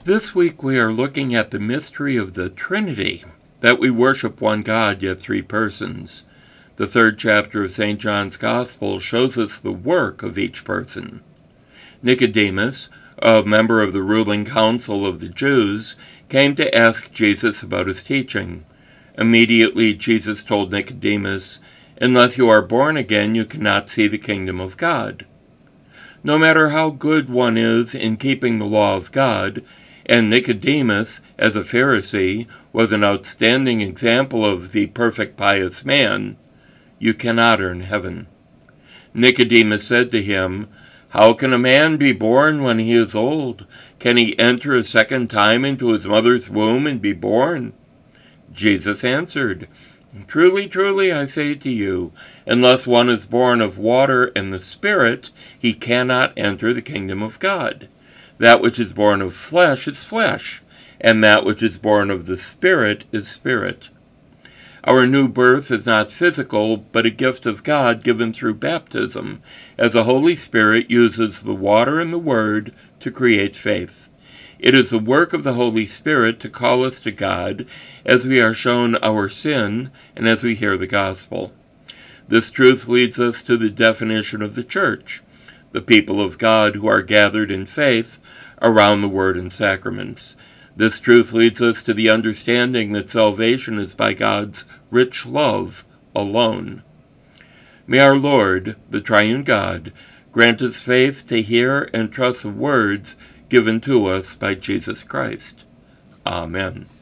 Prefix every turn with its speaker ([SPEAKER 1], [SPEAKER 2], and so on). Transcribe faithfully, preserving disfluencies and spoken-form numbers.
[SPEAKER 1] This week we are looking at the mystery of the Trinity, that we worship one God, yet three persons. The third chapter of Saint John's Gospel shows us the work of each person. Nicodemus, a member of the ruling council of the Jews, came to ask Jesus about his teaching. Immediately Jesus told Nicodemus, "Unless you are born again, you cannot see the kingdom of God." No matter how good one is in keeping the law of God, and Nicodemus, as a Pharisee, was an outstanding example of the perfect pious man, you cannot earn heaven. Nicodemus said to him, "How can a man be born when he is old? Can he enter a second time into his mother's womb and be born?" Jesus answered, "Truly, truly, I say to you, unless one is born of water and the Spirit, he cannot enter the kingdom of God. That which is born of flesh is flesh, and that which is born of the Spirit is spirit." Our new birth is not physical, but a gift of God given through baptism, as the Holy Spirit uses the water and the Word to create faith. It is the work of the Holy Spirit to call us to God as we are shown our sin and as we hear the gospel. This truth leads us to the definition of the church, the people of God who are gathered in faith around the Word and sacraments. This truth leads us to the understanding that salvation is by God's rich love alone. May our Lord, the Triune God, grant us faith to hear and trust the words given to us by Jesus Christ. Amen.